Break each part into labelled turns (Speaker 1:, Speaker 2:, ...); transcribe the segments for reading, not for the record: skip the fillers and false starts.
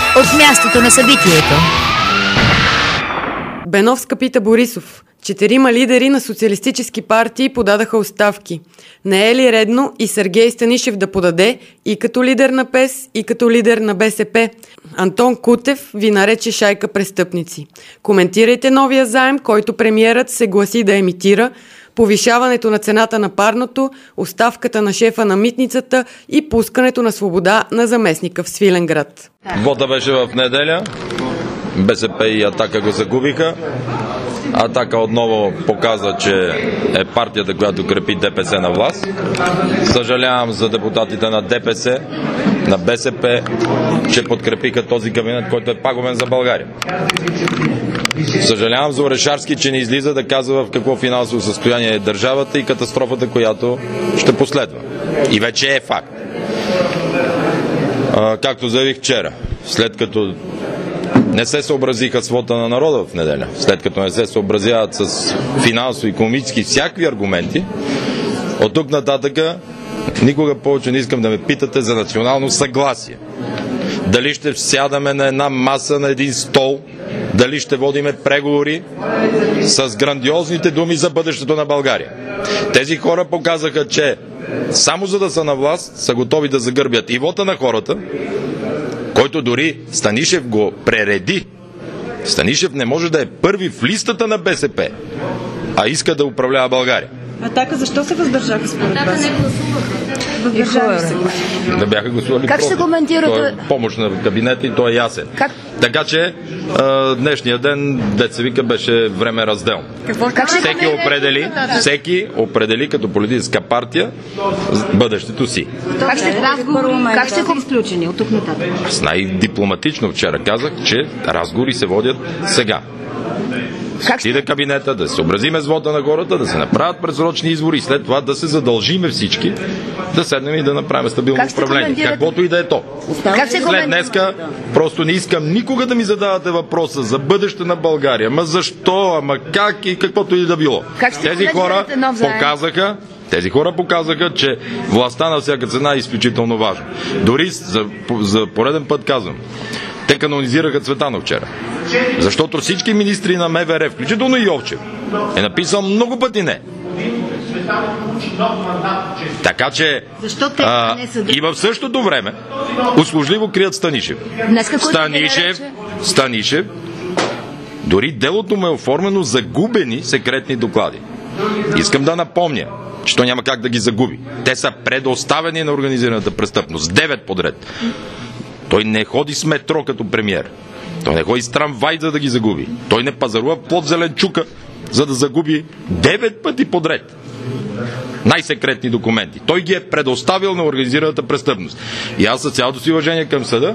Speaker 1: от мястото на събитието.
Speaker 2: Беновска пита Борисов. 4 лидери на социалистически партии подадаха оставки. Не е ли редно и Сергей Станишев да подаде и като лидер на ПЕС, и като лидер на БСП? Антон Кутев ви нарече шайка престъпници. Коментирайте новия заем, който премиерът се гласи да емитира, повишаването на цената на парното, оставката на шефа на митницата и пускането на свобода на заместника в Свиленград.
Speaker 3: Вота беше в неделя. БСП и Атака го загубиха. Атака отново показа, че е партията, която крепи ДПС на власт. Съжалявам за депутатите на ДПС, на БСП, че подкрепиха този кабинет, който е пагубен за България. Съжалявам за Орешарски, че не излиза да казва в какво финансово състояние е държавата и катастрофата, която ще последва. И вече е факт. Както заявих вчера, след като не се съобразиха с вота на народа в неделя, след като не се съобразяват с финансово, икономически всякакви аргументи, от тук нататъка никога повече не искам да ме питате за национално съгласие. Дали ще сядаме на една маса, на един стол, дали ще водиме преговори с грандиозните думи за бъдещето на България. Тези хора показаха, че само за да са на власт, са готови да загърбят и вота на хората, който дори Станишев го пререди. Станишев не може да е първи в листата на БСП, а иска да управлява България.
Speaker 4: Атака защо се въздържаха според вас? Въздържали се.
Speaker 3: Да бяха гласували
Speaker 1: Как ще коментирате?
Speaker 3: Той е помощ на кабинета и той е ясен.
Speaker 1: Как?
Speaker 3: Така че днешния ден, деца вика, беше време разделно. Всеки определи като политическа партия бъдещето си.
Speaker 4: Как ще го изключени от тук нататък?
Speaker 3: Аз най-дипломатично вчера казах, че разговори се водят сега. Отиде кабинета, да се съобразиме с вота на хората, да се направят предсрочни избори и след това да се задължиме всички да седнем и да направим стабилно управление. Каквото и да е то. След днеска просто не искам никога да ми задавате въпроса за бъдеще на България. Ама защо, ама как и каквото и да било. Тези хора показаха, че властта на всяка цена е изключително важна. Дори за пореден път казвам, те канонизираха Цветанов вчера. Защото всички министри на МВР, включително и Йовчев, е написал много пъти не. Така че и в същото време услужливо крият Станишев. Станишев, дори делото му е оформено загубени секретни доклади. Искам да напомня, че той няма как да ги загуби. Те са предоставени на организираната престъпност. 9 подред. Той не ходи с метро като премиер. Той не ходи с трамвай, за да ги загуби. Той не пазарува плод зеленчука, за да загуби 9 пъти подред най-секретни документи. Той ги е предоставил на организираната престъпност. И аз с цялото си уважение към съда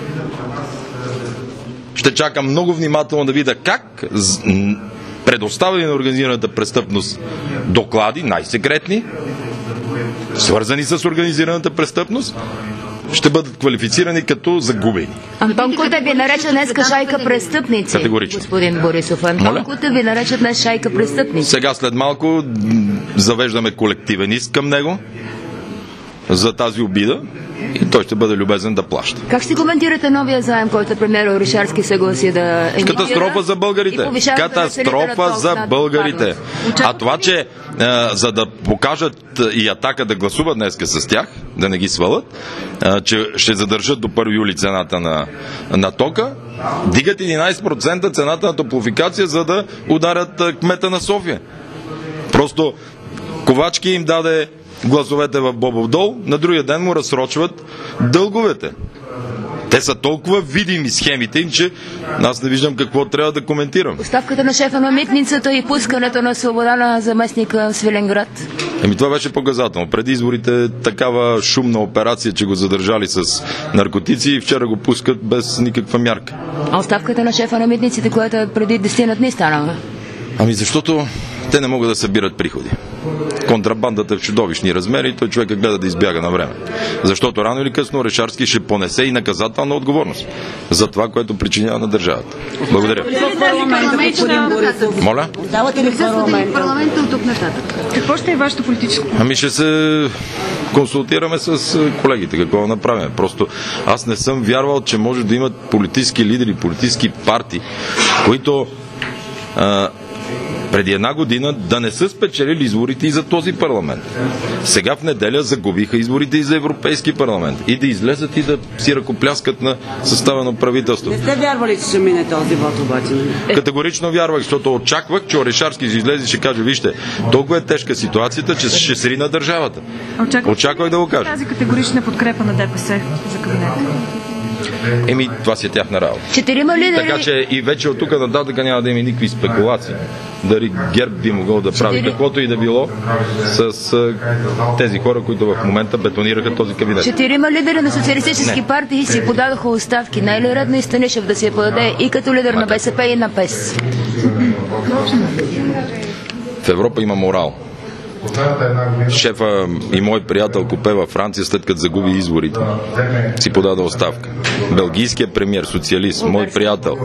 Speaker 3: ще чакам много внимателно да видя как предоставили на организираната престъпност доклади, най-секретни, свързани с организираната престъпност, ще бъдат квалифицирани като загубени.
Speaker 1: Антон Кутев ви нарече днеска шайка престъпници.
Speaker 3: Категорично.
Speaker 1: Господин Борисов, Антон Кутев ви нарече днес шайка престъпници.
Speaker 3: Сега след малко завеждаме колективен иск към него за тази обида и той ще бъде любезен да плаща.
Speaker 1: Как ще коментирате новия заем, който премиер Орешарски съгласи да емитира?
Speaker 3: Катастрофа за българите. Катастрофа за българите. А това, че за да покажат и Атака да гласува днеска с тях, да не ги свалят, че ще задържат до 1 юли цената на тока, дигат 11% цената на топлофикация, за да ударят кмета на София. Просто Ковачки им даде гласовете в Бобов дол, на другия ден му разсрочват дълговете. Те са толкова видими схемите им, че аз не виждам какво трябва да коментирам.
Speaker 1: Оставката на шефа на митницата и пускането на свобода на заместника в Свиленград.
Speaker 3: Това беше показателно. Преди изборите такава шумна операция, че го задържали с наркотици и вчера го пускат без никаква мярка.
Speaker 1: А оставката на шефа на митниците, която преди 10 дни станала?
Speaker 3: Защото те не могат да събират приходи. контрабандата в чудовищни размери и той човека гледа да избяга на време. Защото рано или късно Орешарски ще понесе и наказателна отговорност за това, което причинява на държавата. Благодаря. Моля?
Speaker 4: Давате ли в парламента от тук нататък? Какво ще е вашето политическо?
Speaker 3: Ще се консултираме с колегите, какво да направим. Просто аз не съм вярвал, че може да имат политически лидери, политически партии, които преди една година да не са спечелили изборите и за този парламент. Сега в неделя загубиха изборите и за Европейски парламент. И да излезат и да си ръкопляскат на съставено правителство.
Speaker 5: Не сте вярвали, че ще мине този вод обаче?
Speaker 3: Категорично вярвах, защото очаквах, че Орешарски ще излезе и ще каже: вижте, толкова е тежка ситуацията, че ще срина държавата. Очаквах да го кажа.
Speaker 4: Тази категорична подкрепа на ДПС за кабинета.
Speaker 3: Това си е тяхна работа.
Speaker 1: 4 лидери.
Speaker 3: Така че и вече от тук нататък няма да има никакви спекулации. Дали ГЕРБ би могъл да прави каквото и да било с тези хора, които в момента бетонираха този кабинет. 4
Speaker 1: лидери на социалистически партии си подадоха оставки. Не е ли редно и Станишев да се подаде и като лидер на БСП и на ПЕС?
Speaker 3: В Европа има морал. Шефа и мой приятел Копе във Франция, след като загуби изборите, си подаде оставка. Белгийският премиер, социалист, мой приятел,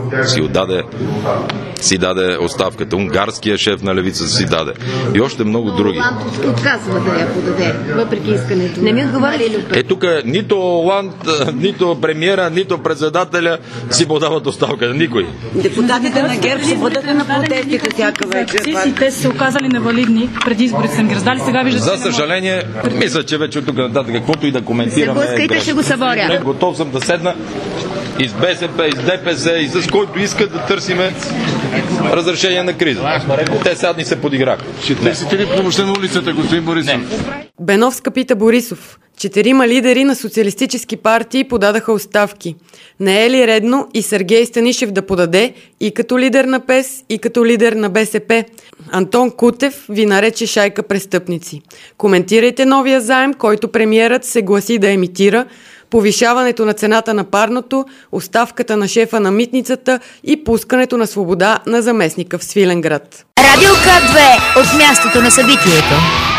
Speaker 3: си даде оставката. Унгарският шеф на левица си даде. И още много други.
Speaker 4: Отказва да я подаде, въпреки искането.
Speaker 1: Не ми отговаря.
Speaker 3: Тук нито Оланд, нито премиера, нито председателя си подават оставката. Никой.
Speaker 5: Депутатите на ГЕРБ се подадат на протестите всяка вечер.
Speaker 4: Те са се оказали невалидни преди изборите. Съм ги раздали, сега виждате.
Speaker 3: За съжаление, мисля, че вече от тук нататък каквото и да коментираме.
Speaker 1: Се ще го съборя.
Speaker 3: Готов съм да седна и с БСП, и с ДПС, и с който иска да търсиме разрешение на криза. Те сега ни се подиграха.
Speaker 6: Ще търсите ли помощта на улицата, господин Борисов?
Speaker 2: Беновска пита Борисов. 4 лидери на социалистически партии подадаха оставки. Не е ли редно и Сергей Станишев да подаде и като лидер на ПЕС, и като лидер на БСП? Антон Кутев ви нарече шайка престъпници. Коментирайте новия заем, който премиерът се гласи да емитира, повишаването на цената на парното, оставката на шефа на митницата и пускането на свобода на заместника в Свиленград.
Speaker 1: Радио К2 от мястото на събитието.